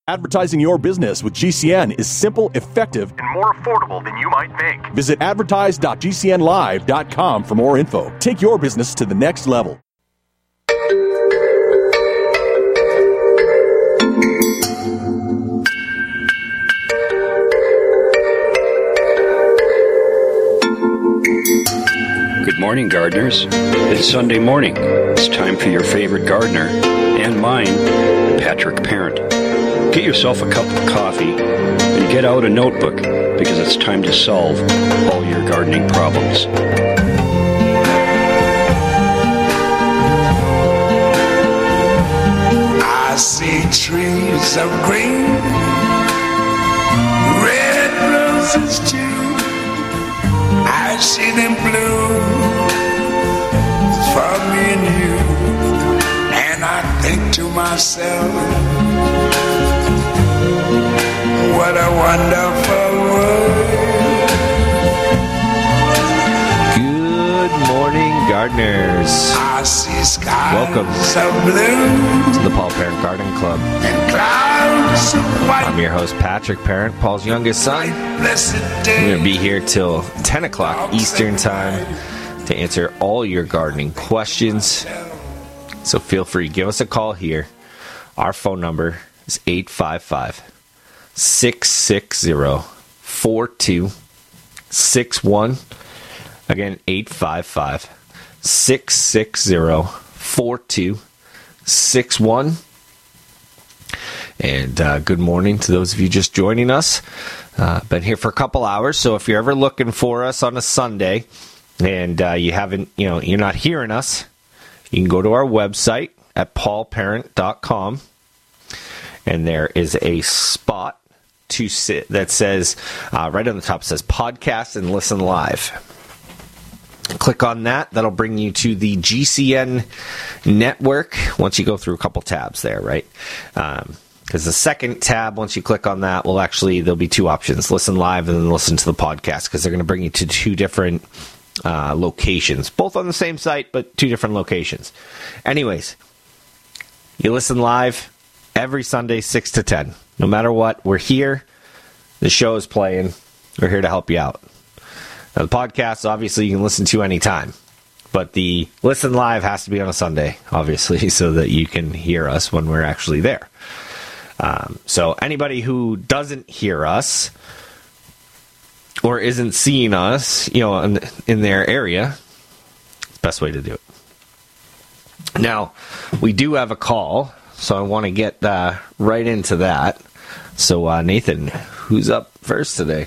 Advertising your business with GCN is simple, effective, and more affordable than you might think. Visit advertise.gcnlive.com for more info. Take your business to the next level. Good morning, gardeners. It's Sunday morning. It's time for your favorite gardener, and mine, Patrick Parent. Get yourself a cup of coffee and get out a notebook, because it's time to solve all your gardening problems. I see trees of green, red roses too. I see them blue for me and you, and I think to myself, what a wonderful world. Good morning, gardeners. I see skies Welcome of blue to the Paul Parent Garden Club. and clouds of white. I'm your host, Patrick Parent, Paul's youngest son. Blessed I'm day. going to be here till 10 o'clock Eastern Time to answer all your gardening questions. So feel free, give us a call here. Our phone number is 855-660-4261. Again, 855-660-4261. And good morning to those of you just joining us. Been here for a couple hours, so if you're ever looking for us on a Sunday and you haven't, you're not hearing us, you can go to our website at paulparent.com, and there is a spot to sit that says, right on the top, says podcast and listen live. Click on that. That'll bring you to the GCN network once you go through a couple tabs there, right? Because the second tab, once you click on that, there'll be two options: listen live and then listen to the podcast, because they're going to bring you to two different locations, both on the same site, but two different locations. Anyways, you listen live every Sunday, 6 to 10. No matter what, we're here. The show is playing. We're here to help you out. Now, the podcast, obviously, you can listen to anytime, but the listen live has to be on a Sunday, obviously, so that you can hear us when we're actually there. So anybody who doesn't hear us or isn't seeing us, in their area, it's the best way to do it. Now, we do have a call, so I want to get right into that. So, Nathan, who's up first today?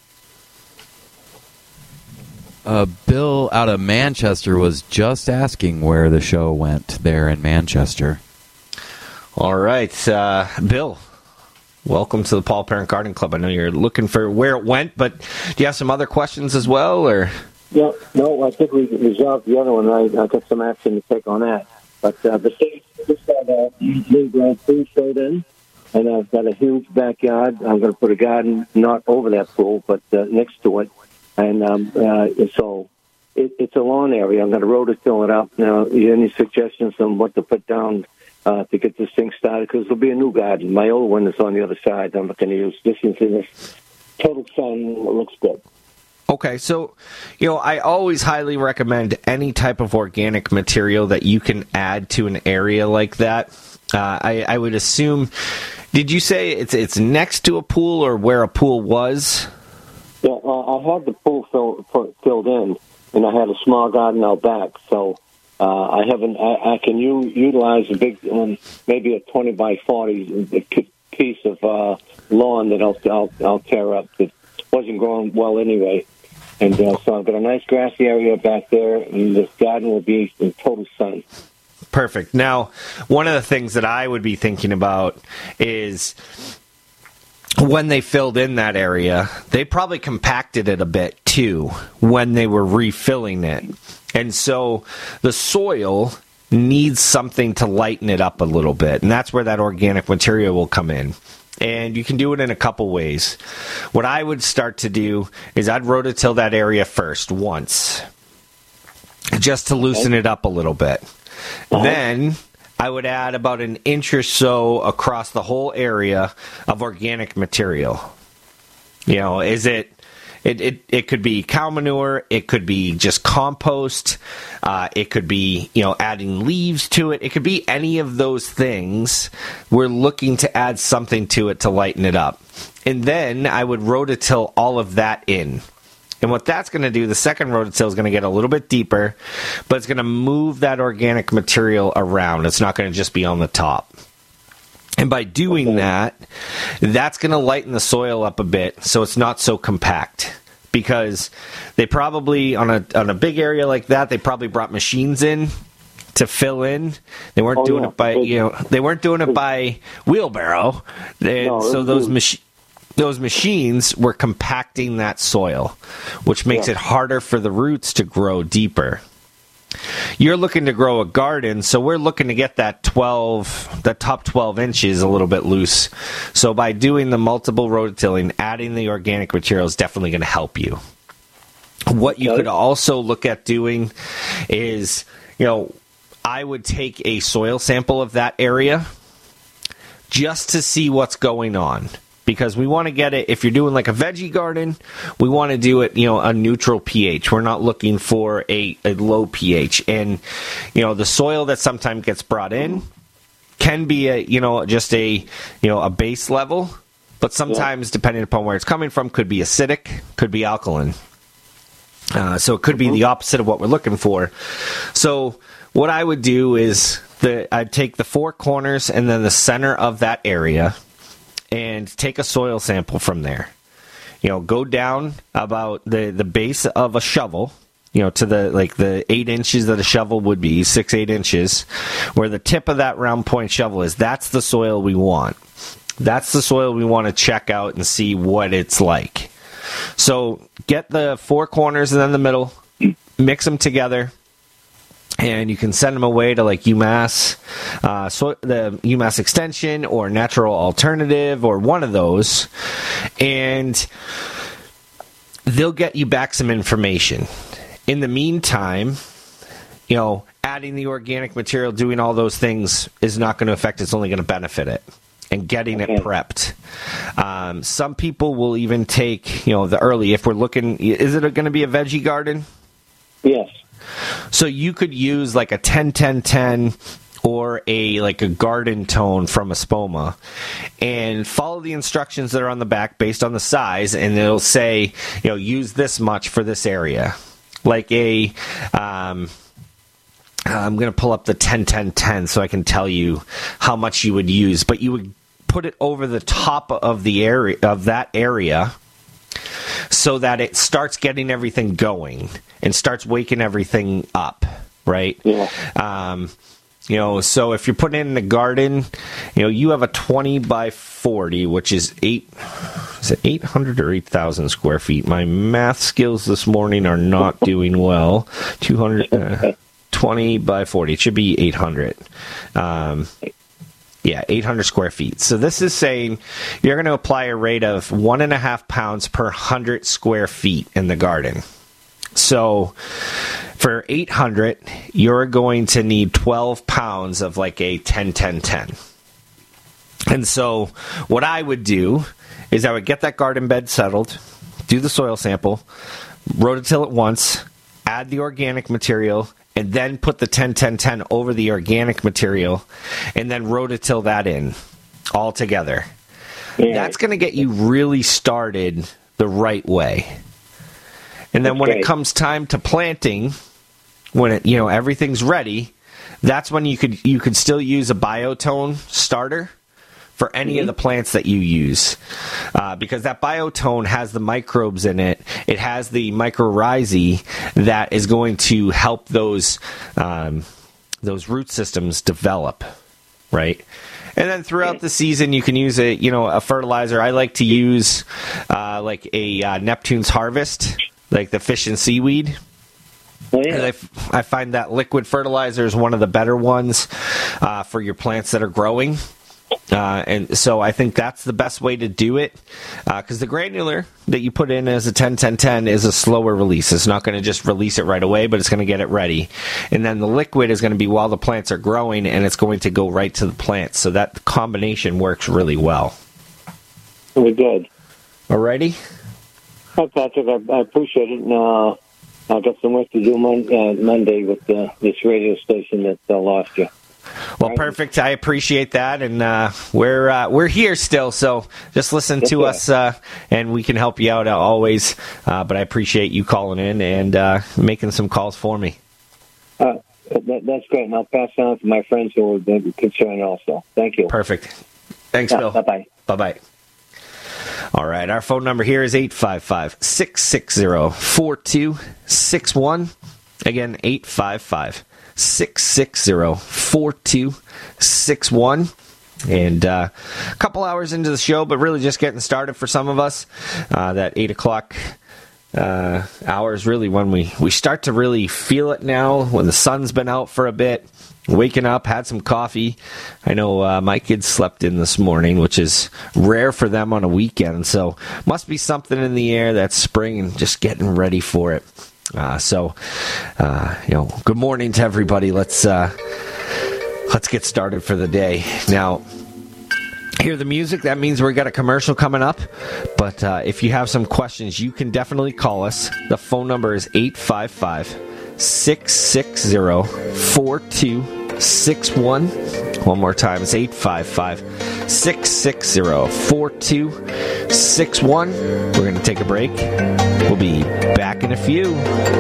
Bill out of Manchester was just asking where the show went there in Manchester. All right, Bill, welcome to the Paul Parent Garden Club. I know you're looking for where it went, but do you have some other questions as well, or? Yeah, no, I think we resolved the other one. I got some action to take on that. But the state just got a new Grand Prix showed in, and I've got a huge backyard. I'm going to put a garden not over that pool, but next to it. And so it's a lawn area. I'm going to rototill it up. Now, any suggestions on what to put down to get this thing started? Because there'll be a new garden. My old one is on the other side. I'm not going to use this into this. Total sun looks good. Okay, so, I always highly recommend any type of organic material that you can add to an area like that. I would assume, did you say it's next to a pool or where a pool was? Yeah, I had the pool filled in, and I had a small garden out back, so I can utilize a big, maybe a 20 by 40 piece of lawn that I'll tear up. It wasn't growing well anyway. And so I've got a nice grassy area back there, and this garden will be in total sun. Perfect. Now, one of the things that I would be thinking about is when they filled in that area, they probably compacted it a bit too when they were refilling it. And so the soil needs something to lighten it up a little bit, and that's where that organic material will come in. And you can do it in a couple ways. What I would start to do is I'd rototill that area first, once, just to loosen it up a little bit. Then I would add about an inch or so across the whole area of organic material. You know, is it could be cow manure, it could be just compost, it could be, you know, adding leaves to it. It could be any of those things. We're looking to add something to it to lighten it up. And then I would rototill all of that in. And what that's going to do, the second rototill is going to get a little bit deeper, but it's going to move that organic material around. It's not going to just be on the top. And by doing that, that's going to lighten the soil up a bit so it's not so compact. Because they probably, on a big area like that, they probably brought machines in to fill in. They weren't doing it by, they weren't doing it by wheelbarrow. Those machines were compacting that soil, which makes it harder for the roots to grow deeper. You're looking to grow a garden, so we're looking to get that top 12 inches a little bit loose. So by doing the multiple rototilling, adding the organic material is definitely going to help you. What you could also look at doing is, I would take a soil sample of that area just to see what's going on. Because we want to get it, if you're doing like a veggie garden, we want to do it, a neutral pH. We're not looking for a low pH. And, the soil that sometimes gets brought in can be just a base level. But sometimes, depending upon where it's coming from, could be acidic, could be alkaline. So it could be the opposite of what we're looking for. So what I would do is I'd take the four corners and then the center of that area, and take a soil sample from there. Go down about the base of a shovel, to the 8 inches that a shovel would be, 6-8 inches, where the tip of that round point shovel is. That's the soil we want. That's the soil we want to check out and see what it's like. So get the four corners and then the middle, mix them together, and you can send them away to like UMass, the UMass Extension or Natural Alternative or one of those, and they'll get you back some information. In the meantime, adding the organic material, doing all those things is not going to affect it. It's only going to benefit it. And getting it prepped. Some people will even take, the early, if we're looking, is it going to be a veggie garden? Yes. So you could use like a 10-10-10 or a garden tone from Espoma and follow the instructions that are on the back based on the size, and it'll say, use this much for this area. Like I'm going to pull up the 10-10-10 so I can tell you how much you would use, but you would put it over the top of the area of that area so that it starts getting everything going and starts waking everything up, right? Yeah. So if you're putting it in the garden, you have a 20 by 40, which is 800 or 8,000 square feet? My math skills this morning are not doing well. 20 by 40. It should be 800. 800 square feet. So this is saying you're going to apply a rate of 1.5 pounds per 100 square feet in the garden. So for 800, you're going to need 12 pounds of like a 10-10-10. And so what I would do is I would get that garden bed settled, do the soil sample, rototill it once, add the organic material, and then put the 10-10-10 over the organic material, and then rototill that in all together. Yeah. That's going to get you really started the right way. And then when it comes time to planting, when everything's ready, that's when you could still use a biotone starter for any of the plants that you use, because that biotone has the microbes in it. It has the mycorrhizae that is going to help those root systems develop, right? And then throughout the season, you can use a fertilizer. I like to use like a Neptune's Harvest, like the fish and seaweed. Oh, yeah. I find that liquid fertilizer is one of the better ones for your plants that are growing. And so I think that's the best way to do it, because the granular that you put in as a 10-10-10 is a slower release. It's not going to just release it right away, but it's going to get it ready. And then the liquid is going to be while the plants are growing, and it's going to go right to the plants. So that combination works really well. Very good. Alrighty? Hi, Patrick. I appreciate it. And, I've got some work to do Monday with this radio station that lost you. Well, perfect. I appreciate that, and we're here still, so just listen to us, and we can help you out always. But I appreciate you calling in and making some calls for me. That's great, and I'll pass it on to my friends who are concerned also. Thank you. Perfect. Thanks, Bill. Bye-bye. Bye-bye. All right, our phone number here is 855-660-4261. Again, 855-660-4261. And a couple hours into the show, but really just getting started for some of us. That 8 o'clock hour is really when we start to really feel it now, when the sun's been out for a bit. Waking up, had some coffee. I know my kids slept in this morning, which is rare for them on a weekend. So must be something in the air that's spring and just getting ready for it. So good morning to everybody. Let's get started for the day. Now, hear the music. That means we got a commercial coming up. But if you have some questions, you can definitely call us. The phone number is 855-660-4261. One more time, it's 855-660-4261. We're going to take a break. We'll be back in a few.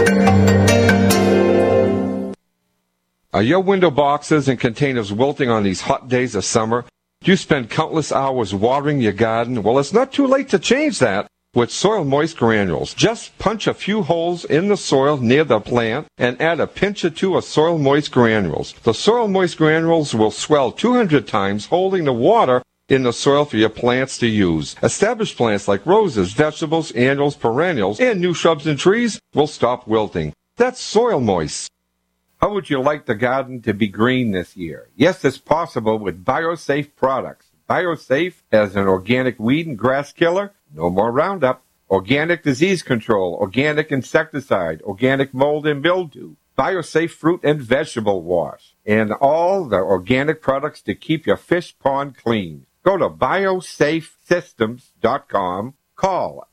Are your window boxes and containers wilting on these hot days of summer? Do you spend countless hours watering your garden? Well, it's not too late to change that with Soil Moist Granules. Just punch a few holes in the soil near the plant and add a pinch or two of Soil Moist Granules. The Soil Moist Granules will swell 200 times, holding the water in the soil for your plants to use. Established plants like roses, vegetables, annuals, perennials, and new shrubs and trees will stop wilting. That's Soil Moist. How would you like the garden to be green this year? Yes, it's possible with BioSafe products. BioSafe as an organic weed and grass killer. No more Roundup. Organic disease control, organic insecticide, organic mold and mildew, BioSafe fruit and vegetable wash, and all the organic products to keep your fish pond clean. Go to biosafesystems.com. Call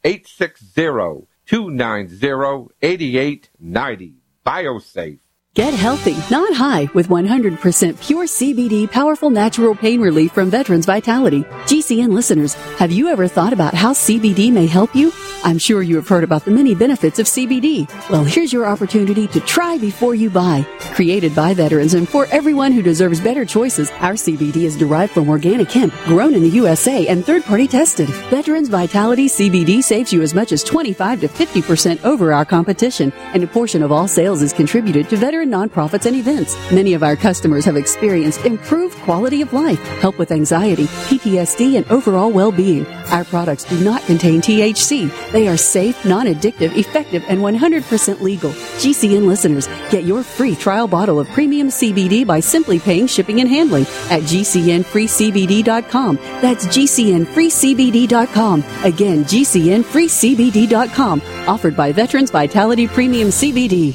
860-290-8890. BioSafe. Get healthy, not high, with 100% pure CBD powerful natural pain relief from Veterans Vitality. GCN listeners, have you ever thought about how CBD may help you? I'm sure you have heard about the many benefits of CBD. Well, here's your opportunity to try before you buy. Created by veterans and for everyone who deserves better choices, our CBD is derived from organic hemp, grown in the USA and third-party tested. Veterans Vitality CBD saves you as much as 25 to 50% over our competition, and a portion of all sales is contributed to veteran nonprofits and events. Many of our customers have experienced improved quality of life, help with anxiety, PTSD, and overall well-being. Our products do not contain THC. They are safe, non-addictive, effective, and 100% legal. GCN listeners, get your free trial bottle of premium CBD by simply paying shipping and handling at GCNFreeCBD.com. That's GCNFreeCBD.com. Again, GCNFreeCBD.com. Offered by Veterans Vitality Premium CBD.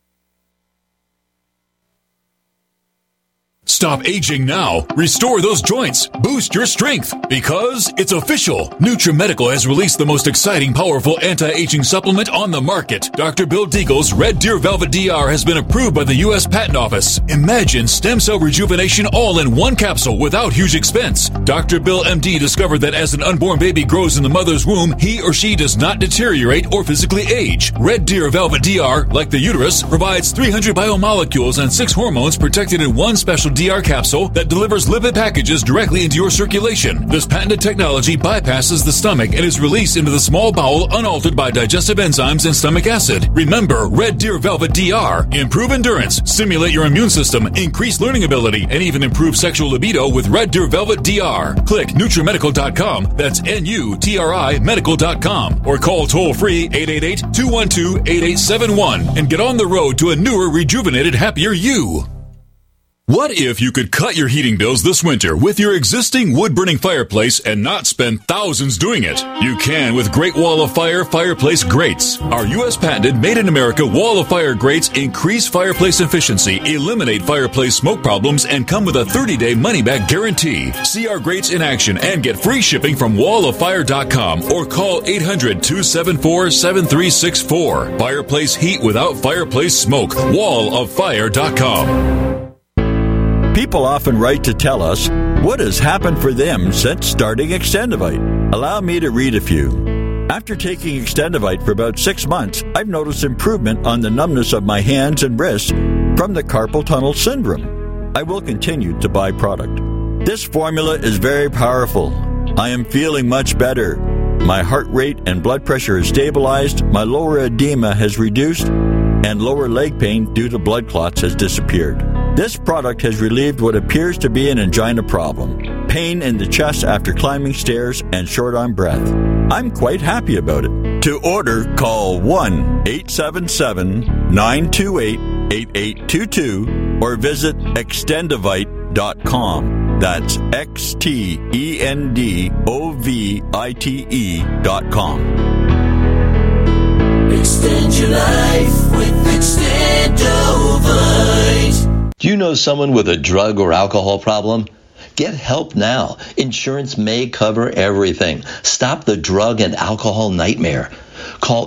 Stop aging now. Restore those joints. Boost your strength. Because it's official. NutriMedical has released the most exciting, powerful anti-aging supplement on the market. Dr. Bill Deagle's Red Deer Velvet DR has been approved by the U.S. Patent Office. Imagine stem cell rejuvenation all in one capsule without huge expense. Dr. Bill MD discovered that as an unborn baby grows in the mother's womb, he or she does not deteriorate or physically age. Red Deer Velvet DR, like the uterus, provides 300 biomolecules and 6 hormones protected in one special DR capsule that delivers lipid packages directly into your circulation. This patented technology bypasses the stomach and is released into the small bowel unaltered by digestive enzymes and stomach acid. Remember, Red Deer Velvet DR. Improve endurance, stimulate your immune system, increase learning ability, and even improve sexual libido with Red Deer Velvet DR. Click NutriMedical.com. That's NUTRI Medical.com. Or call toll-free 888-212-8871 and get on the road to a newer, rejuvenated, happier you. What if you could cut your heating bills this winter with your existing wood-burning fireplace and not spend thousands doing it? You can with Great Wall of Fire fireplace grates. Our U.S. patented made-in-America Wall of Fire grates increase fireplace efficiency, eliminate fireplace smoke problems, and come with a 30-day money-back guarantee. See our grates in action and get free shipping from walloffire.com or call 800-274-7364. Fireplace heat without fireplace smoke. walloffire.com. People often write to tell us what has happened for them since starting Extendivite. Allow me to read a few. After taking Extendivite for about 6 months, I've noticed improvement on the numbness of my hands and wrists from the carpal tunnel syndrome. I will continue to buy product. This formula is very powerful. I am feeling much better. My heart rate and blood pressure is stabilized, my lower edema has reduced, and lower leg pain due to blood clots has disappeared. This product has relieved what appears to be an angina problem, pain in the chest after climbing stairs, and short on breath. I'm quite happy about it. To order, call 1-877-928-8822 or visit extendivite.com. That's XTENDOVITE.com. Extend your life with Extendovite. Do you know someone with a drug or alcohol problem? Get help now. Insurance may cover everything. Stop the drug and alcohol nightmare. Call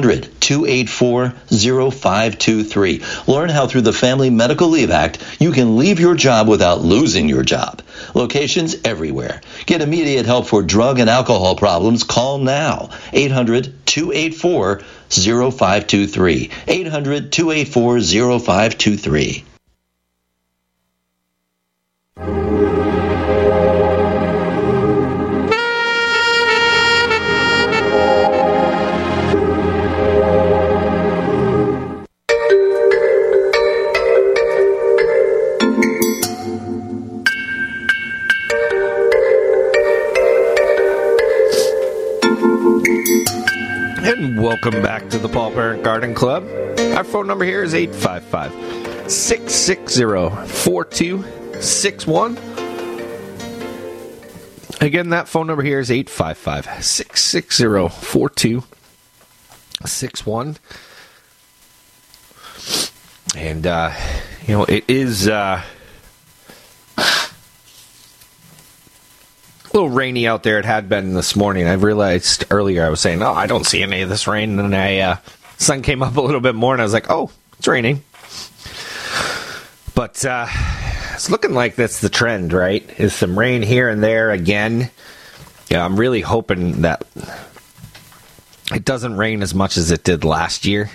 800-284-0523. Learn how through the Family Medical Leave Act you can leave your job without losing your job. Locations everywhere. Get immediate help for drug and alcohol problems. Call now. 800-284-0523. 800-284-0523. And welcome back to the Paul Parent Garden Club. Our phone number here is 855-660-4261. Again, that phone number here is 855-660-4261. And, it is a little rainy out there. It had been this morning. I realized earlier I was saying, I don't see any of this rain. And then sun came up a little bit more, and I was like, it's raining. But it's looking like that's the trend, right? Is some rain here and there again. Yeah, I'm really hoping that it doesn't rain as much as it did last year.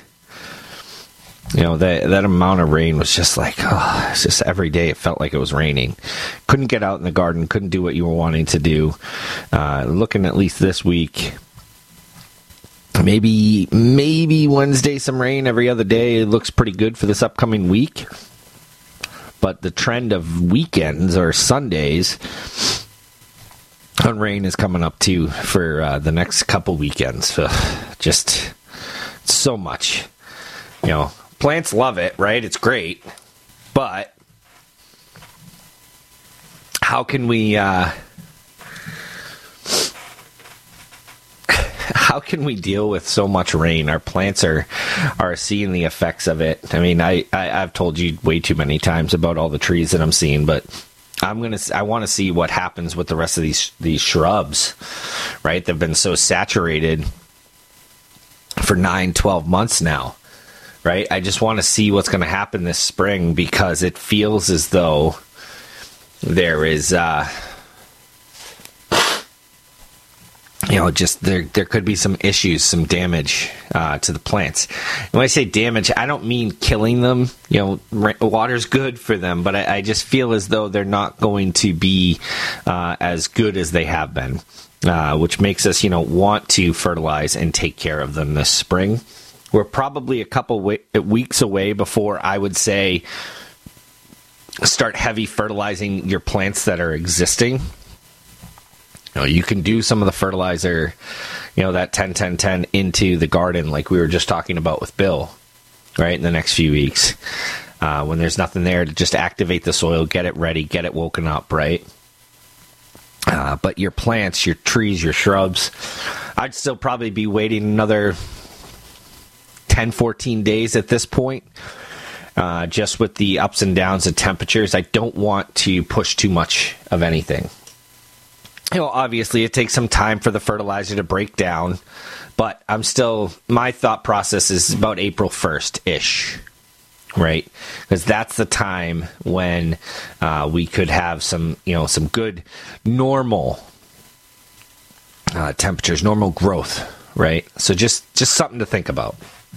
That amount of rain was just like, it's just every day it felt like it was raining. Couldn't get out in the garden, couldn't do what you were wanting to do. Looking at least this week, maybe Wednesday some rain, every other day. It looks pretty good for this upcoming week. But the trend of weekends or Sundays on rain is coming up too for the next couple weekends. Just so much, Plants love it, right? It's great. But how can we deal with so much rain? Our plants are seeing the effects of it. I mean, I've told you way too many times about all the trees that I'm seeing, but I want to see what happens with the rest of these shrubs, right? They've been so saturated for 9-12 months now. Right? I just want to see what's going to happen this spring, because it feels as though there is, there could be some issues, some damage to the plants. And when I say damage, I don't mean killing them. Water's good for them, but I just feel as though they're not going to be as good as they have been, which makes us, want to fertilize and take care of them this spring. We're probably a couple weeks away before I would say start heavy fertilizing your plants that are existing. You can do some of the fertilizer, that 10-10-10 into the garden like we were just talking about with Bill, right, in the next few weeks. when there's nothing there to just activate the soil, get it ready, get it woken up, right? But your plants, your trees, your shrubs, I'd still probably be waiting another 10, 14 days at this point, just with the ups and downs of temperatures. I don't want to push too much of anything. Obviously, it takes some time for the fertilizer to break down, but my thought process is about April 1st-ish, right? Because that's the time when we could have some good normal temperatures, normal growth, right? So just something to think about.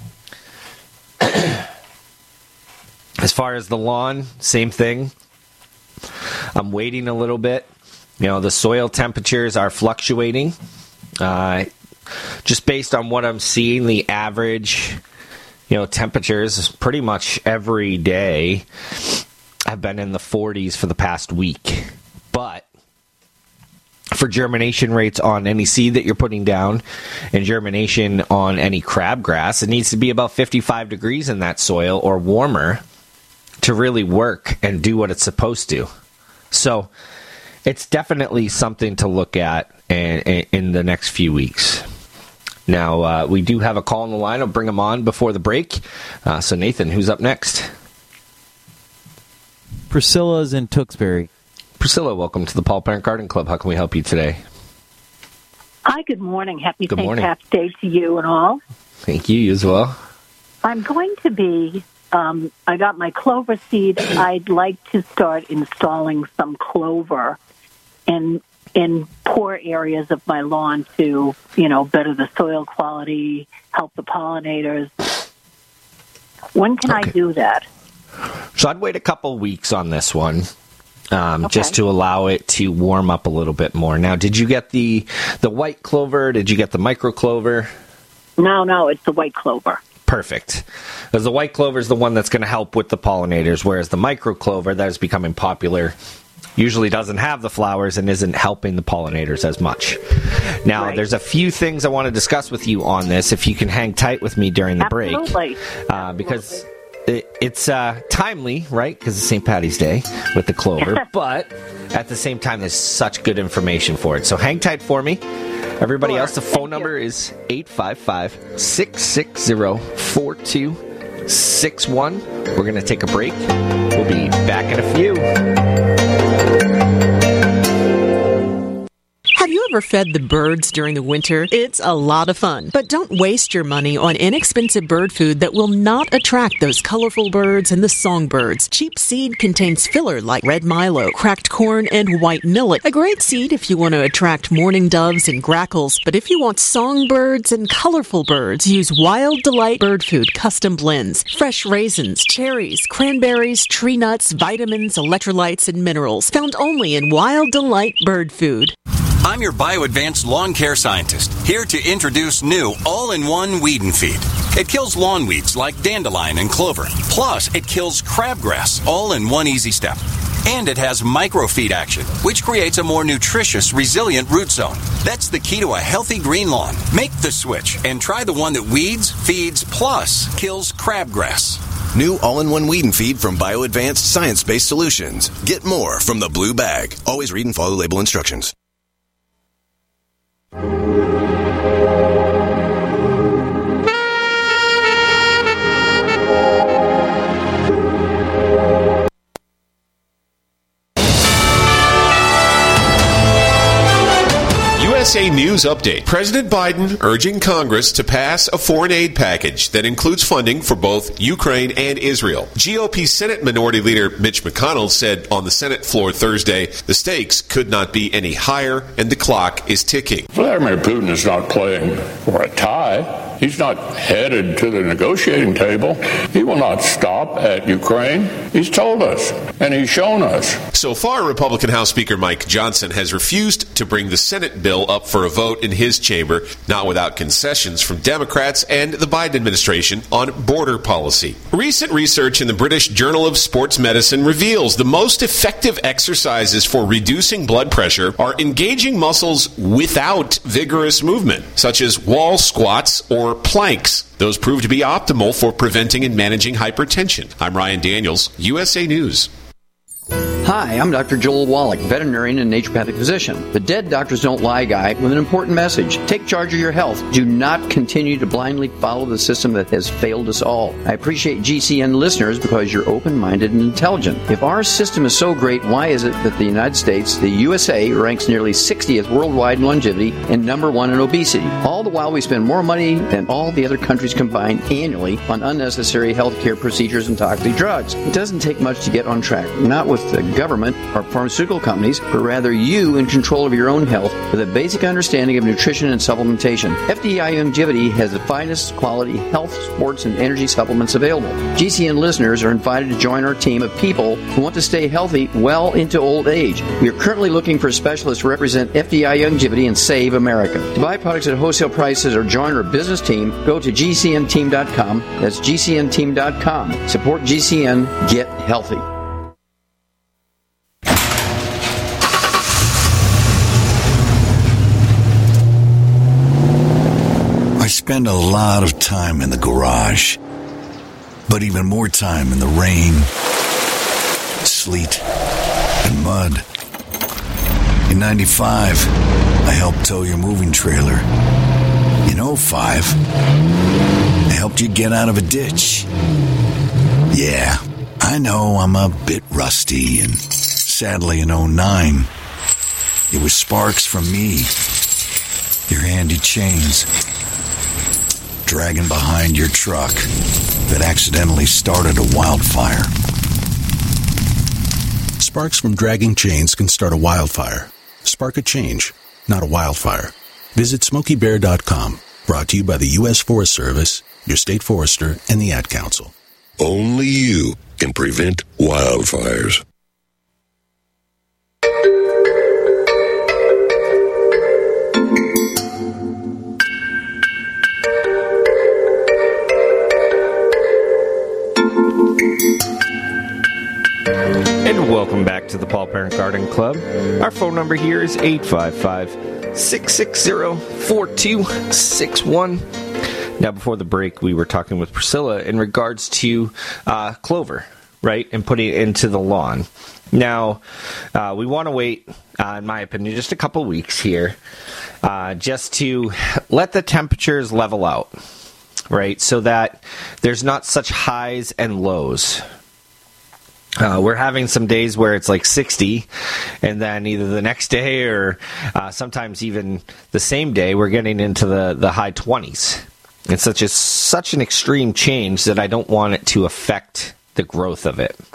As far as the lawn, same thing. I'm waiting a little bit. The soil temperatures are fluctuating. Just based on what I'm seeing, the average, temperatures pretty much every day have been in the 40s for the past week. But for germination rates on any seed that you're putting down and germination on any crabgrass, it needs to be about 55 degrees in that soil or warmer to really work and do what it's supposed to. So it's definitely something to look at in the next few weeks. Now, we do have a call on the line. I'll bring them on before the break. So, Nathan, who's up next? Priscilla's in Tewksbury. Priscilla, welcome to the Paul Parent Garden Club. How can we help you today? Hi, good morning. Happy Good St. morning. Pat's Day to you and all. Thank you as well. I'm going to be, I got my clover seed. I'd like to start installing some clover in poor areas of my lawn to, better the soil quality, help the pollinators. When can I do that? So I'd wait a couple weeks on this one, just to allow it to warm up a little bit more. Now, did you get the white clover? Did you get the micro clover? No, it's the white clover. Perfect. Because the white clover is the one that's going to help with the pollinators, whereas the micro clover that is becoming popular usually doesn't have the flowers and isn't helping the pollinators as much. Now, There's a few things I want to discuss with you on this, if you can hang tight with me during the break. Because it's timely, right? Because it's St. Patty's Day with the clover. But at the same time, there's such good information for it. So hang tight for me. Everybody else, the phone number is 855-660-4261. We're going to take a break. We'll be back in a few. Have you ever fed the birds during the winter? It's a lot of fun. But don't waste your money on inexpensive bird food that will not attract those colorful birds and the songbirds. Cheap seed contains filler like red milo, cracked corn, and white millet. A great seed if you want to attract mourning doves and grackles. But if you want songbirds and colorful birds, use Wild Delight Bird Food Custom Blends. Fresh raisins, cherries, cranberries, tree nuts, vitamins, electrolytes, and minerals. Found only in Wild Delight Bird Food. I'm your BioAdvanced lawn care scientist, here to introduce new all-in-one weed and feed. It kills lawn weeds like dandelion and clover. Plus, it kills crabgrass, all in one easy step. And it has microfeed action, which creates a more nutritious, resilient root zone. That's the key to a healthy green lawn. Make the switch and try the one that weeds, feeds, plus kills crabgrass. New all-in-one weed and feed from BioAdvanced science-based solutions. Get more from the blue bag. Always read and follow label instructions. USA News Update. President Biden urging Congress to pass a foreign aid package that includes funding for both Ukraine and Israel. GOP Senate Minority Leader Mitch McConnell said on the Senate floor Thursday the stakes could not be any higher and the clock is ticking. Vladimir Putin is not playing for a tie. He's not headed to the negotiating table. He will not stop at Ukraine. He's told us, and he's shown us. So far, Republican House Speaker Mike Johnson has refused to bring the Senate bill up for a vote in his chamber, not without concessions from Democrats and the Biden administration on border policy. Recent research in the British Journal of Sports Medicine reveals the most effective exercises for reducing blood pressure are engaging muscles without vigorous movement, such as wall squats or or planks. Those prove to be optimal for preventing and managing hypertension. I'm Ryan Daniels, USA News. Hi, I'm Dr. Joel Wallach, veterinarian and naturopathic physician. The Dead Doctors Don't Lie guy with an important message. Take charge of your health. Do not continue to blindly follow the system that has failed us all. I appreciate GCN listeners because you're open-minded and intelligent. If our system is so great, why is it that the United States, the USA, ranks nearly 60th worldwide in longevity and number 1 in obesity? All the while we spend more money than all the other countries combined annually on unnecessary healthcare procedures and toxic drugs. It doesn't take much to get on track. Not with the government or pharmaceutical companies, but rather you in control of your own health with a basic understanding of nutrition and supplementation. FDI Longevity has the finest quality health, sports, and energy supplements available. GCN listeners are invited to join our team of people who want to stay healthy well into old age. We are currently looking for specialists to represent FDI Longevity and Save America. To buy products at wholesale prices or join our business team, go to GCNteam.com. That's GCNteam.com. Support GCN. Get healthy. I spend a lot of time in the garage, but even more time in the rain, sleet, and mud. In 95, I helped tow your moving trailer. In 05, I helped you get out of a ditch. Yeah, I know I'm a bit rusty, and sadly in 09, it was sparks from me, your handy chains, dragging behind your truck that accidentally started a wildfire. Sparks from dragging chains can start a wildfire. Spark a change, not a wildfire. Visit SmokeyBear.com. Brought to you by the U.S. Forest Service, your state forester, and the Ad Council. Only you can prevent wildfires. And welcome back to the Paul Parent Garden Club. Our phone number here is 855-660-4261. Now, before the break, we were talking with Priscilla in regards to clover, right, and putting it into the lawn. Now, we want to wait, in my opinion, just a couple weeks here, just to let the temperatures level out, right, so that there's not such highs and lows. We're having some days where it's like 60, and then either the next day or sometimes even the same day, we're getting into the high 20s. It's such an extreme change that I don't want it to affect the growth of it.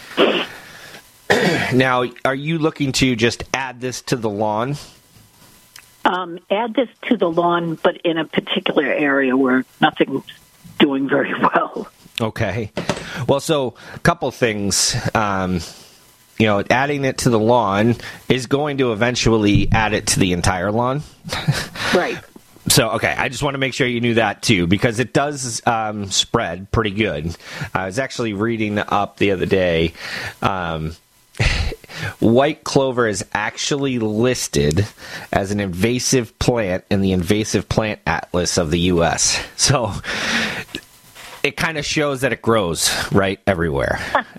Now, are you looking to just add this to the lawn? Add this to the lawn, but in a particular area where nothing's doing very well. Okay. Well, so a couple things. Adding it to the lawn is going to eventually add it to the entire lawn. Right. So, okay, I just want to make sure you knew that, too, because it does spread pretty good. I was actually reading up the other day. White clover is actually listed as an invasive plant in the Invasive Plant Atlas of the U.S. So it kind of shows that it grows right everywhere.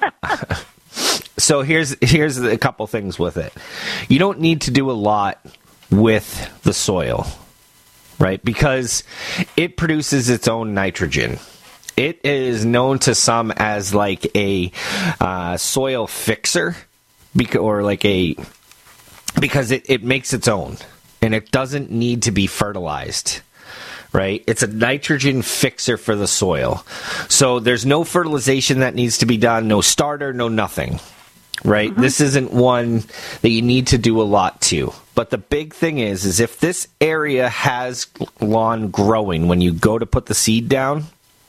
So here's a couple things with it. You don't need to do a lot with the soil, right? Because it produces its own nitrogen. It is known to some as like a soil fixer, because it makes its own, and it doesn't need to be fertilized. Right? It's a nitrogen fixer for the soil. So there's no fertilization that needs to be done, no starter, no nothing. Right? Mm-hmm. This isn't one that you need to do a lot to. But the big thing is if this area has lawn growing when you go to put the seed down,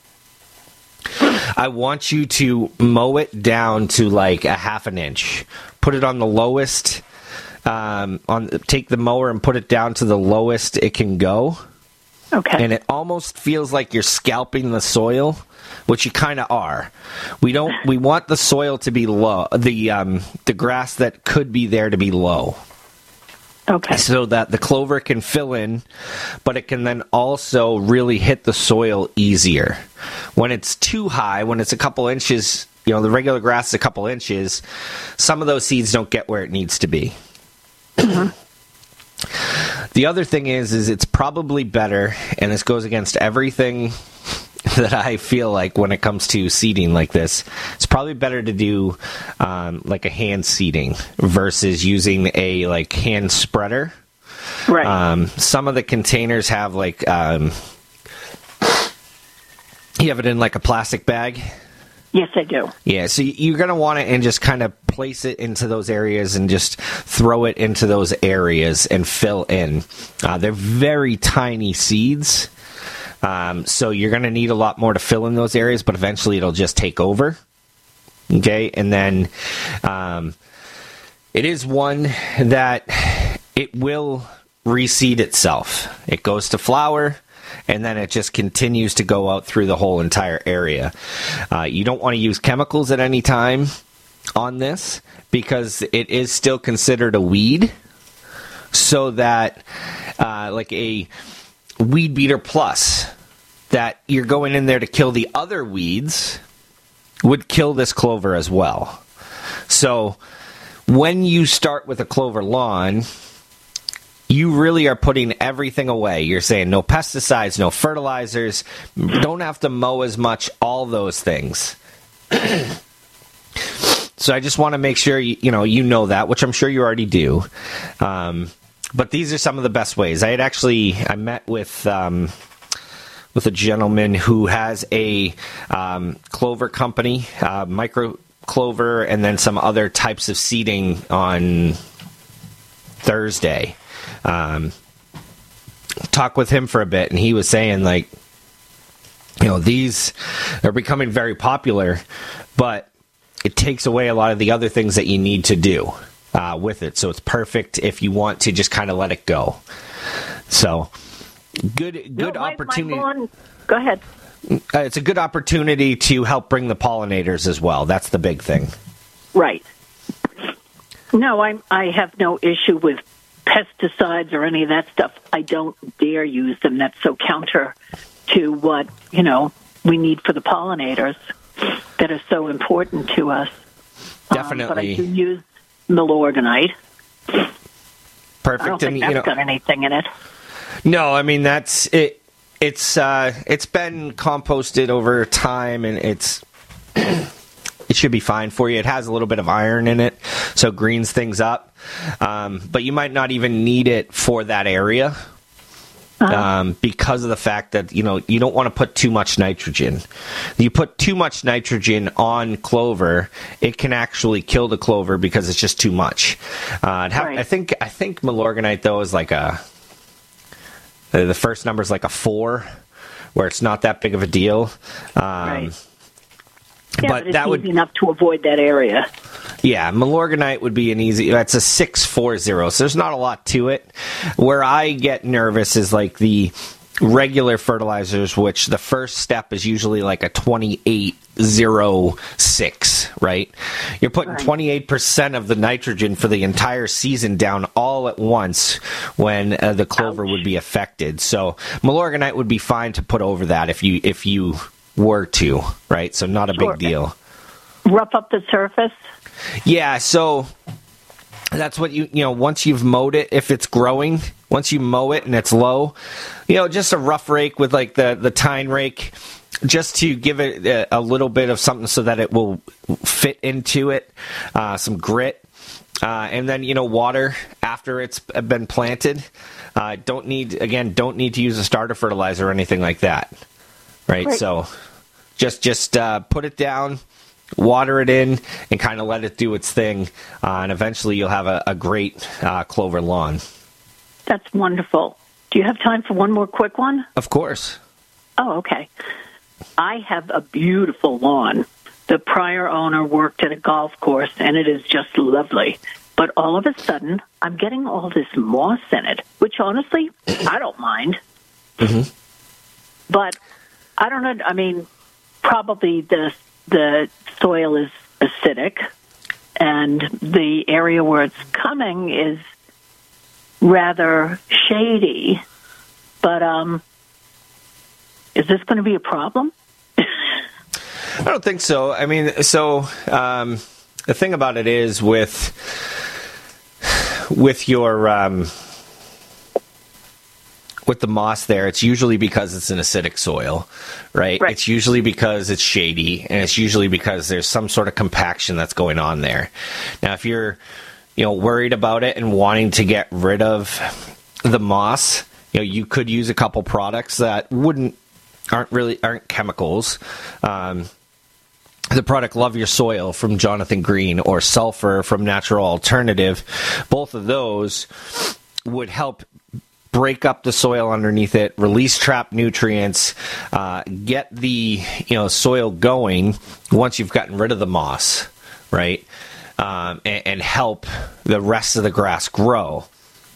I want you to mow it down to like a half an inch. Put it on the lowest, take the mower and put it down to the lowest it can go. Okay. And it almost feels like you're scalping the soil, which you kind of are. We want the soil to be low, the grass that could be there to be low. Okay. So that the clover can fill in, but it can then also really hit the soil easier. When it's too high, when it's a couple inches, the regular grass is a couple inches, some of those seeds don't get where it needs to be. Mm-hmm. The other thing is it's probably better, and this goes against everything that I feel like when it comes to seeding like this, it's probably better to do like a hand seeding versus using a hand spreader. Right. Some of the containers have you have it in like a plastic bag. Yes, I do. Yeah, so you're going to want it and just kind of place it into those areas and just throw it into those areas and fill in. They're very tiny seeds, so you're going to need a lot more to fill in those areas, but eventually it'll just take over. Okay, and then it is one that it will reseed itself. It goes to flower, and then it just continues to go out through the whole entire area. You don't want to use chemicals at any time on this because it is still considered a weed, so that like a Weed Beater Plus that you're going in there to kill the other weeds would kill this clover as well. So when you start with a clover lawn, you really are putting everything away. You're saying no pesticides, no fertilizers, don't have to mow as much, all those things. So I just want to make sure you know that, which I'm sure you already do. But these are some of the best ways. I met with a gentleman who has a clover company, micro clover, and then some other types of seeding on Thursday. Talk with him for a bit, and he was saying these are becoming very popular, but it takes away a lot of the other things that you need to do with it. So it's perfect if you want to just kind of let it go. So good opportunity. My lawn, go ahead. It's a good opportunity to help bring the pollinators as well. That's the big thing. Right. No, I have no issue with pesticides or any of that stuff. I don't dare use them. That's so counter to what, we need for the pollinators that are so important to us. Definitely. But I do use Milorganite. Perfect. I don't think that's got anything in it. No, I mean, that's it. It's been composted over time, and it should be fine for you. It has a little bit of iron in it, so it greens things up. But you might not even need it for that area because of the fact that, you don't want to put too much nitrogen. You put too much nitrogen on clover, it can actually kill the clover because it's just too much. Right. I think Milorganite, though, is the first number is like a 4, where it's not that big of a deal. Right. Yeah, but it's easy enough to avoid that area. Yeah, Milorganite would be that's a 640, so there's not a lot to it. Where I get nervous is like the regular fertilizers, which the first step is usually like a 2806, right? You're putting 28% of the nitrogen for the entire season down all at once when the clover would be affected. So Milorganite would be fine to put over that if you were to, right? So not a big deal. Rough up the surface? Yeah, so that's what once you've mowed it, if it's growing, once you mow it and it's low, just a rough rake with like the tine rake, just to give it a little bit of something so that it will fit into it, some grit, and then, water after it's been planted. Don't need to use a starter fertilizer or anything like that. Right. So just put it down, water it in, and kind of let it do its thing, and eventually you'll have a great clover lawn. That's wonderful. Do you have time for one more quick one? Of course. Oh, okay. I have a beautiful lawn. The prior owner worked at a golf course, and it is just lovely. But all of a sudden, I'm getting all this moss in it, which honestly, I don't mind. Mm-hmm. But I don't know. I mean, probably the soil is acidic, and the area where it's coming is rather shady. But is this going to be a problem? I don't think so. I mean, the thing about it is with your with the moss there, it's usually because it's an acidic soil, right? It's usually because it's shady, and it's usually because there's some sort of compaction that's going on there. Now, if you're, worried about it and wanting to get rid of the moss, you could use a couple products that aren't chemicals. The product Love Your Soil from Jonathan Green or Sulfur from Natural Alternative, both of those would help break up the soil underneath it, release trapped nutrients, get the soil going once you've gotten rid of the moss, right? And help the rest of the grass grow.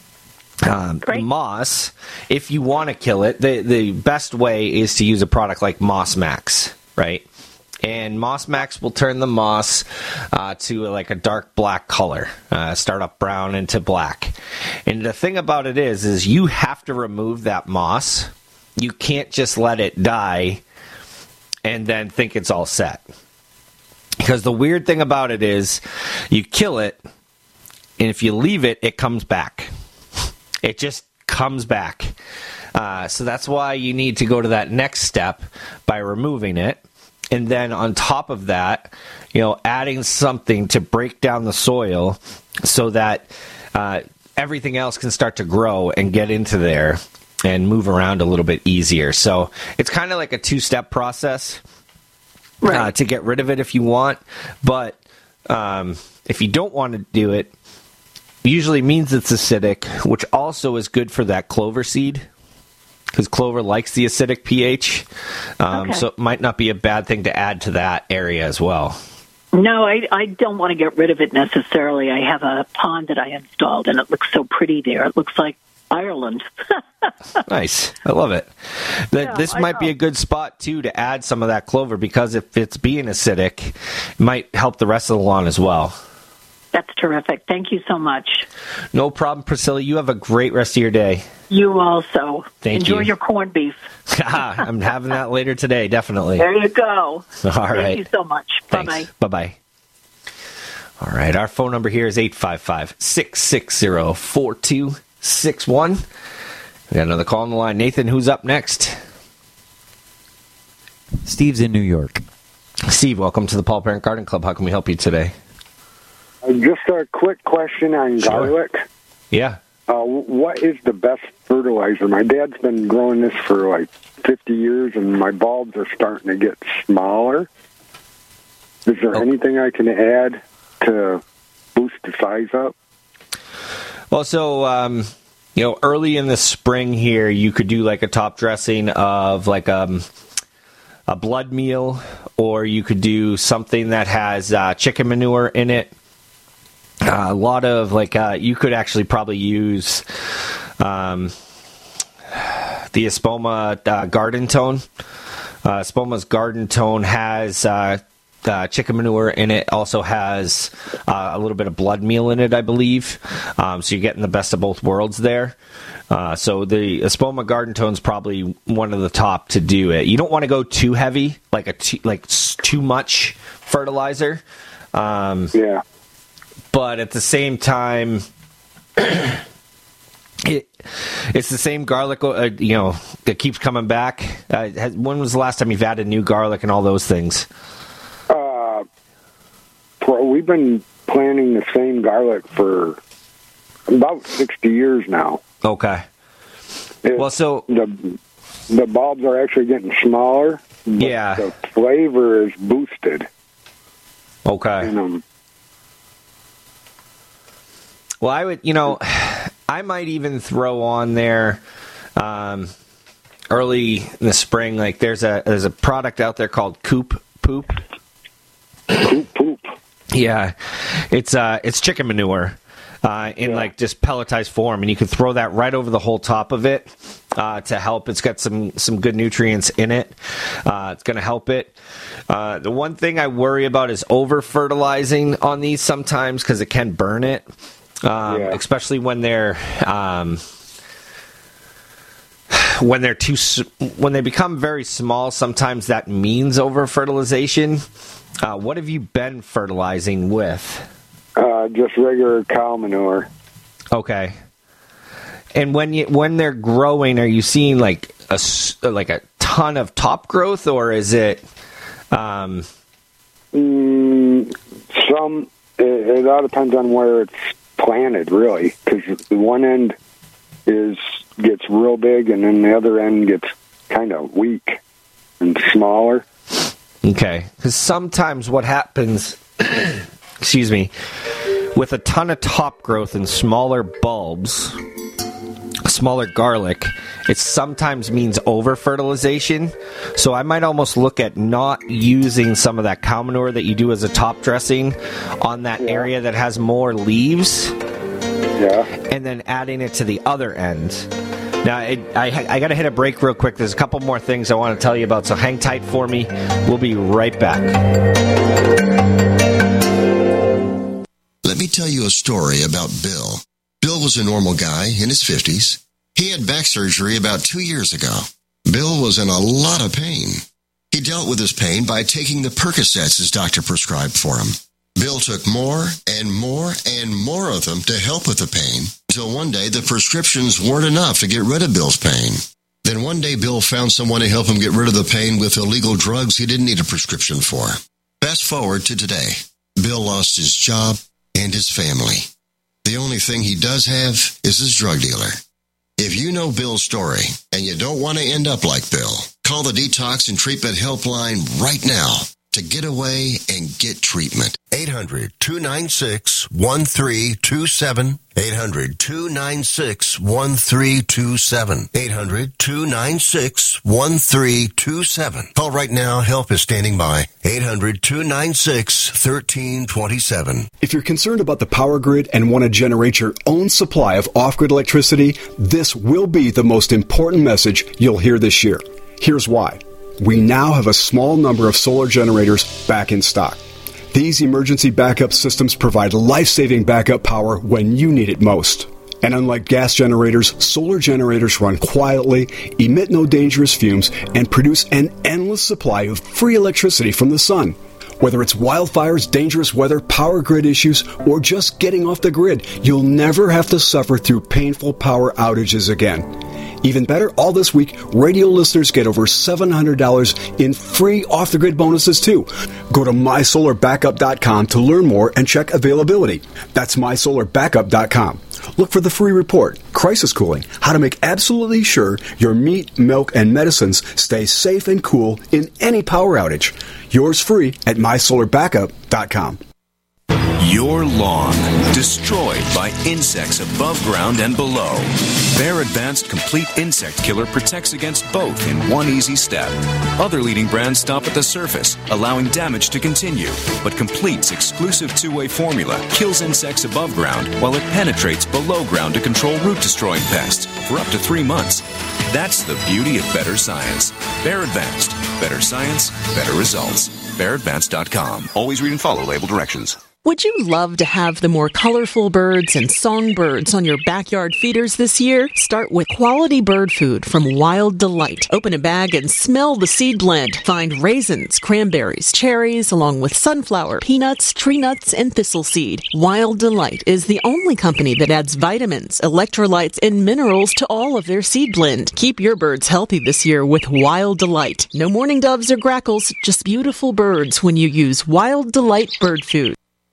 The moss, if you want to kill it, the best way is to use a product like Moss Max, right? And Moss Max will turn the moss to like a dark black color, start up brown into black. And the thing about it is you have to remove that moss. You can't just let it die and then think it's all set. Because the weird thing about it is you kill it, and if you leave it, it comes back. It just comes back. So that's why you need to go to that next step by removing it. And then on top of that, adding something to break down the soil so that everything else can start to grow and get into there and move around a little bit easier. So it's kind of like a two-step process to get rid of it if you want. But if you don't want to do it, usually means it's acidic, which also is good for that clover seed, because clover likes the acidic pH. So it might not be a bad thing to add to that area as well. No, I don't want to get rid of it necessarily. I have a pond that I installed, and it looks so pretty there. It looks like Ireland. Nice. I love it. This might be a good spot, too, to add some of that clover, because if it's being acidic, it might help the rest of the lawn as well. That's terrific. Thank you so much. No problem, Priscilla. You have a great rest of your day. You also. Thank you. Enjoy your corned beef. I'm having that later today, definitely. There you go. All right. Thank you so much. Thanks. Bye-bye. Bye-bye. All right. Our phone number here is 855-660-4261. We got another call on the line. Nathan, who's up next? Steve's in New York. Steve, welcome to the Paul Parent Garden Club. How can we help you today? Just a quick question on garlic. Yeah. What is the best fertilizer? My dad's been growing this for like 50 years, and my bulbs are starting to get smaller. Is there anything I can add to boost the size up? Well, so, early in the spring here, you could do like a top dressing of like a blood meal, or you could do something that has chicken manure in it. A lot of you could actually probably use the Espoma Garden Tone. Espoma's Garden Tone has chicken manure in it. Also has a little bit of blood meal in it, I believe. So you're getting the best of both worlds there. So the Espoma Garden Tone is probably one of the top to do it. You don't want to go too heavy, too much fertilizer. Yeah. But at the same time, it's the same garlic, that keeps coming back. When was the last time you've added new garlic and all those things? We've been planting the same garlic for about 60 years now. Okay. So the bulbs are actually getting smaller. Yeah. The flavor is boosted. Okay. Well, I would, I might even throw on there early in the spring. Like there's a product out there called Coop Poop. Coop Poop. Yeah, it's chicken manure in just pelletized form, and you can throw that right over the whole top of it to help. It's got some good nutrients in it. It's going to help it. The one thing I worry about is over fertilizing on these sometimes, because it can burn it. especially when they're when they become very small. Sometimes that means over fertilization. What have you been fertilizing with? Just regular cow manure. Okay. And when they're growing, are you seeing like a ton of top growth, or is it? Some. It all depends on where it's planted, really, because the one end gets real big, and then the other end gets kind of weak and smaller. Okay, because sometimes what happens, excuse me, with a ton of top growth and smaller bulbs, smaller garlic, it sometimes means over-fertilization. So I might almost look at not using some of that cow manure that you do as a top dressing on that area that has more leaves, and then adding it to the other end. Now, I got to hit a break real quick. There's a couple more things I want to tell you about, so hang tight for me. We'll be right back. Let me tell you a story about Bill. Bill was a normal guy in his 50s. He had back surgery about 2 years ago. Bill was in a lot of pain. He dealt with his pain by taking the Percocets his doctor prescribed for him. Bill took more and more and more of them to help with the pain, until one day the prescriptions weren't enough to get rid of Bill's pain. Then one day Bill found someone to help him get rid of the pain with illegal drugs he didn't need a prescription for. Fast forward to today. Bill lost his job and his family. The only thing he does have is his drug dealer. If you know Bill's story and you don't want to end up like Bill, call the Detox and Treatment Helpline right now to get away and get treatment. 800-296-1327. 800-296-1327. 800-296-1327. Call right now. Help is standing by. 800-296-1327. If you're concerned about the power grid and want to generate your own supply of off-grid electricity, this will be the most important message you'll hear this year. Here's why. We now have a small number of solar generators back in stock. These emergency backup systems provide life-saving backup power when you need it most. And unlike gas generators, solar generators run quietly, emit no dangerous fumes, and produce an endless supply of free electricity from the sun. Whether it's wildfires, dangerous weather, power grid issues, or just getting off the grid, you'll never have to suffer through painful power outages again. Even better, all this week, radio listeners get over $700 in free off-the-grid bonuses, too. Go to MySolarBackup.com to learn more and check availability. That's MySolarBackup.com. Look for the free report, Crisis Cooling, how to make absolutely sure your meat, milk, and medicines stay safe and cool in any power outage. Yours free at MySolarBackup.com. Your lawn destroyed by insects above ground and below. Their advanced complete insect killer protects against both in one easy step. Other leading brands stop at the surface, allowing damage to continue. But Complete's exclusive two-way formula kills insects above ground while it penetrates below ground to control root-destroying pests for up to 3 months. That's the beauty of better science. Bear Advanced. Better science, better results. BearAdvanced.com. Always read and follow label directions. Would you love to have the more colorful birds and songbirds on your backyard feeders this year? Start with quality bird food from Wild Delight. Open a bag and smell the seed blend. Find raisins, cranberries, cherries, along with sunflower, peanuts, tree nuts, and thistle seed. Wild Delight is the only company that adds vitamins, electrolytes, and minerals to all of their seed blend. Keep your birds healthy this year with Wild Delight. No mourning doves or grackles, just beautiful birds when you use Wild Delight bird food.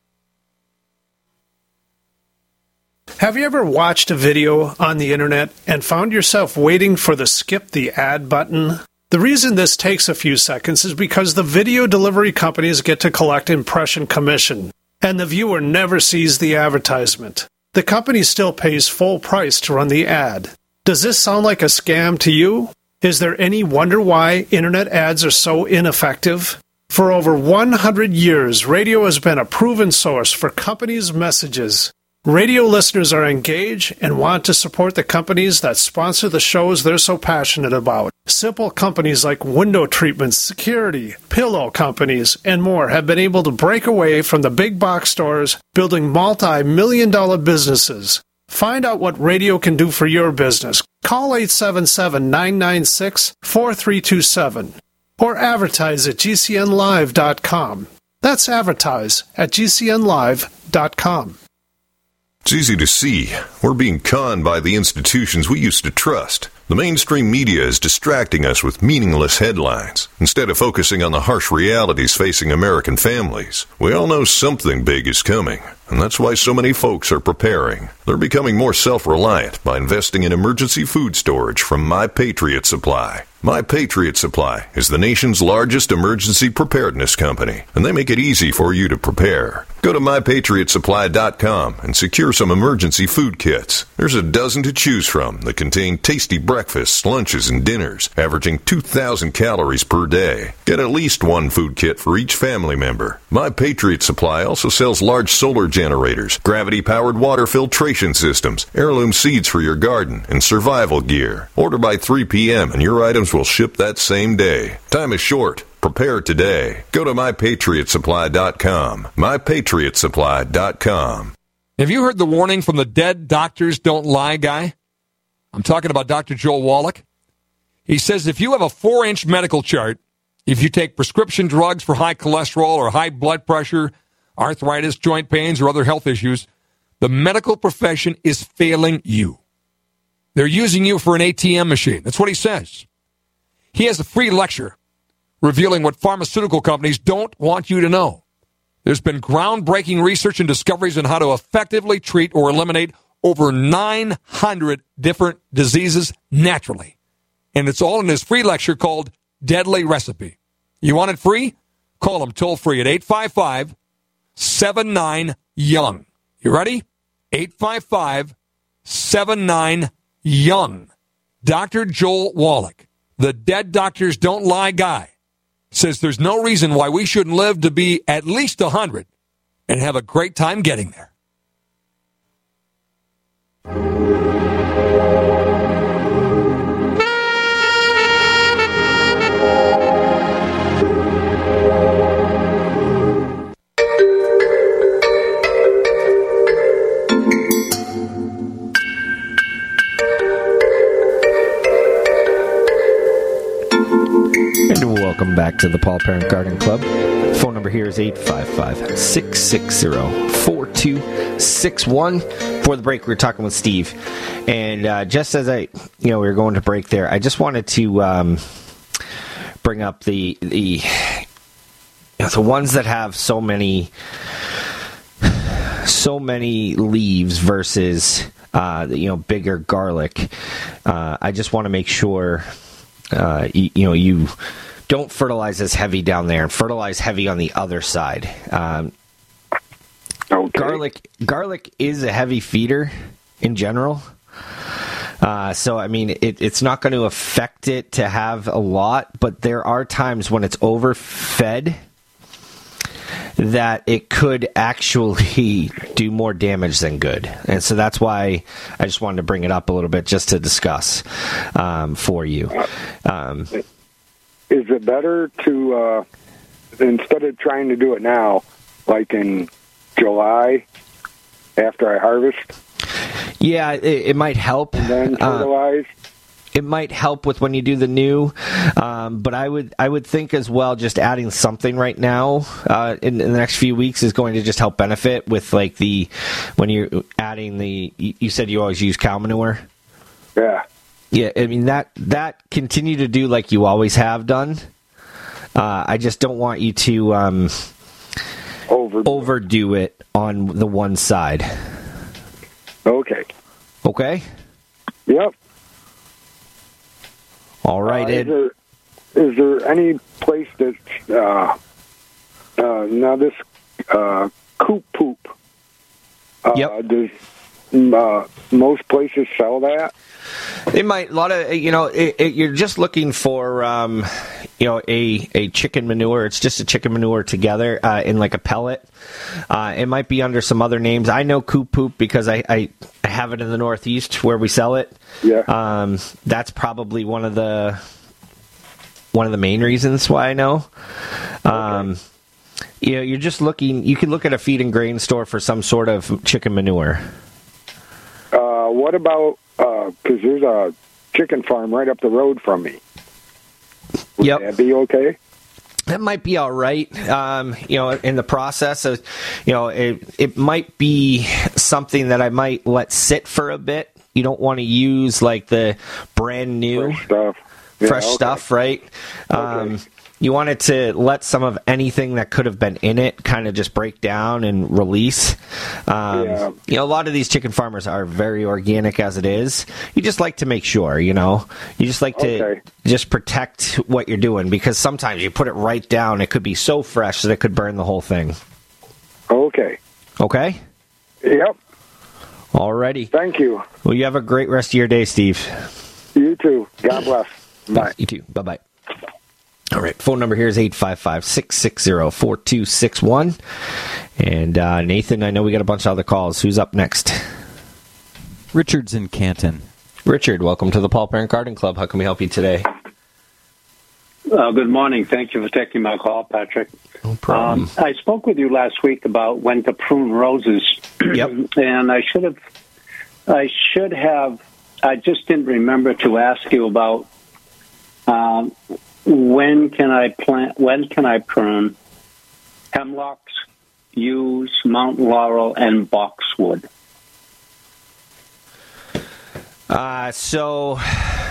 Have you ever watched a video on the internet and found yourself waiting for the skip the ad button? The reason this takes a few seconds is because the video delivery companies get to collect impression commission, and the viewer never sees the advertisement. The company still pays full price to run the ad. Does this sound like a scam to you? Is there any wonder why internet ads are so ineffective? For over 100 years, radio has been a proven source for companies' messages. Radio listeners are engaged and want to support the companies that sponsor the shows they're so passionate about. Simple companies like window treatments, security, pillow companies, and more have been able to break away from the big box stores, building multi-million-dollar businesses. Find out what radio can do for your business. Call 877-996-4327 or advertise at gcnlive.com. That's advertise at gcnlive.com. It's easy to see. We're being conned by the institutions we used to trust. The mainstream media is distracting us with meaningless headlines instead of focusing on the harsh realities facing American families. We all know something big is coming, and that's why so many folks are preparing. They're becoming more self-reliant by investing in emergency food storage from My Patriot Supply. My Patriot Supply is the nation's largest emergency preparedness company, and they make it easy for you to prepare. Go to MyPatriotSupply.com and secure some emergency food kits. There's a dozen to choose from that contain tasty breakfasts, lunches, and dinners, averaging 2,000 calories per day. Get at least one food kit for each family member. My Patriot Supply also sells large solar generators, gravity-powered water filtration systems, heirloom seeds for your garden, and survival gear. Order by 3 p.m. and your items will ship that same day. Time is short. Prepare today. Go to MyPatriotSupply.com. MyPatriotSupply.com. Have you heard the warning from the Dead Doctors Don't Lie guy? I'm talking about Dr. Joel Wallach. He says if you have a 4-inch medical chart, if you take prescription drugs for high cholesterol or high blood pressure, arthritis, joint pains, or other health issues, the medical profession is failing you. They're using you for an ATM machine. That's what he says. He has a free lecture revealing what pharmaceutical companies don't want you to know. There's been groundbreaking research and discoveries on how to effectively treat or eliminate over 900 different diseases naturally. And it's all in his free lecture called Deadly Recipe. You want it free? Call him toll free at 855-79-YOUNG. You ready? 855-79-YOUNG. Dr. Joel Wallach, the Dead Doctors Don't Lie guy, says there's no reason why we shouldn't live to be at least 100 and have a great time getting there. And welcome back to the Paul Parent Garden Club. Phone number here is 855-660-4261. For the break, we were talking with Steve. And just as we were going to break there, I just wanted to bring up the ones that have so many leaves versus bigger garlic. I just want to make sure you don't fertilize as heavy down there and fertilize heavy on the other side. Okay. Garlic is a heavy feeder in general. So, I mean, it's not going to affect it to have a lot, but there are times when it's overfed that it could actually do more damage than good. And so that's why I just wanted to bring it up a little bit just to discuss for you. Is it better to, instead of trying to do it now, like in July after I harvest? Yeah, it might help. And then fertilize? It might help with when you do the new, but I would think as well just adding something right now in the next few weeks is going to just help benefit with when you're adding you said you always use cow manure? Yeah. Yeah, I mean, that continue to do like you always have done. I just don't want you to overdo it on the one side. Okay. Okay? Yep. All right, Ed. Is there any place that's now this coop poop? Yep. Does most places sell that? They might. A lot of you're just looking for a chicken manure. It's just a chicken manure together in like a pellet. It might be under some other names. I know coop poop because I have it in the Northeast where we sell it. Yeah. That's probably one of the one of the main reasons why I know. You're just looking. You can look at a feed and grain store for some sort of chicken manure. What about, because there's a chicken farm right up the road from me. Would that be okay? That might be all right. In the process of, it might be something that I might let sit for a bit. You don't want to use like the brand new fresh stuff, right? You want it to let some of anything that could have been in it kind of just break down and release. A lot of these chicken farmers are very organic as it is. You just like to make sure, you just like to just protect what you're doing, because sometimes you put it right down, it could be so fresh that it could burn the whole thing. Okay. Okay? Yep. Alrighty. Thank you. Well, you have a great rest of your day, Steve. You too. God bless. Bye. You too. Bye-bye. All right, phone number here is 855-660-4261. And Nathan, I know we got a bunch of other calls. Who's up next? Richard's in Canton. Richard, welcome to the Paul Parent Garden Club. How can we help you today? Good morning. Thank you for taking my call, Patrick. No problem. I spoke with you last week about when to prune roses. Yep. And I just didn't remember to ask you about when can I prune hemlocks, yews, mountain laurel, and boxwood? So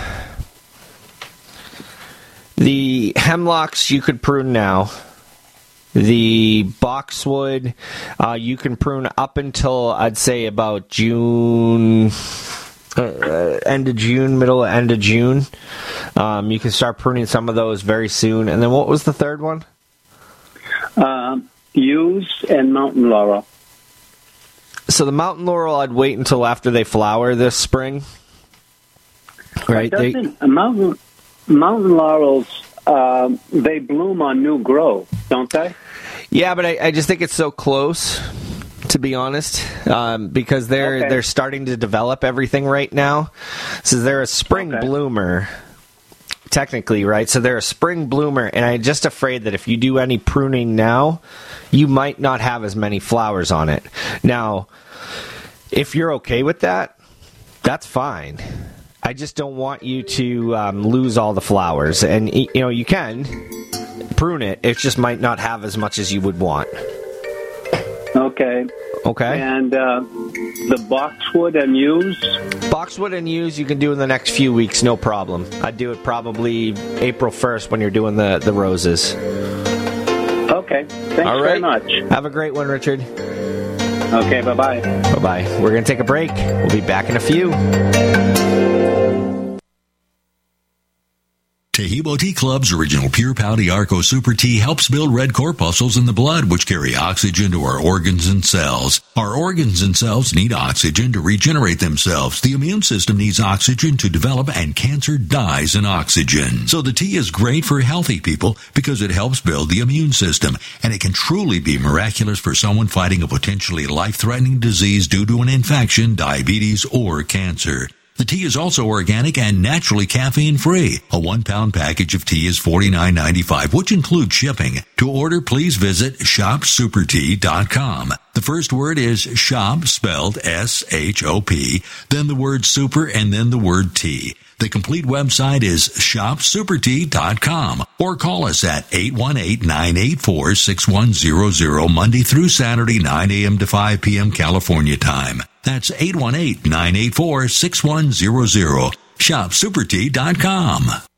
the hemlocks you could prune now. The boxwood you can prune up until, I'd say, about June. End of June, middle end of June. You can start pruning some of those very soon. And then what was the third one? Yews and mountain laurel. So the mountain laurel, I'd wait until after they flower this spring. Right? Mountain laurels, they bloom on new growth, don't they? Yeah, but I just think it's so close, to be honest, because they're starting to develop everything right now. So they're a spring bloomer, technically, right? So they're a spring bloomer, and I'm just afraid that if you do any pruning now, you might not have as many flowers on it. Now, if you're okay with that, that's fine. I just don't want you to lose all the flowers. And, you can prune it. It just might not have as much as you would want. Okay. And the boxwood and yews? Boxwood and yews you can do in the next few weeks, no problem. I'd do it probably April 1st when you're doing the roses. Okay. Thanks very much. Have a great one, Richard. Okay, bye-bye. Bye-bye. We're going to take a break. We'll be back in a few. Tahibo Tea Club's original Pure Pouty Arco Super Tea helps build red corpuscles in the blood, which carry oxygen to our organs and cells. Our organs and cells need oxygen to regenerate themselves. The immune system needs oxygen to develop, and cancer dies in oxygen. So the tea is great for healthy people because it helps build the immune system, and it can truly be miraculous for someone fighting a potentially life-threatening disease due to an infection, diabetes, or cancer. The tea is also organic and naturally caffeine-free. A 1-pound package of tea is $49.95, which includes shipping. To order, please visit shopsupertea.com. The first word is shop, spelled S-H-O-P, then the word super, and then the word tea. The complete website is shopsupertea.com, or call us at 818-984-6100, Monday through Saturday, 9 a.m. to 5 p.m. California time. That's 818-984-6100. Shopsupertea.com.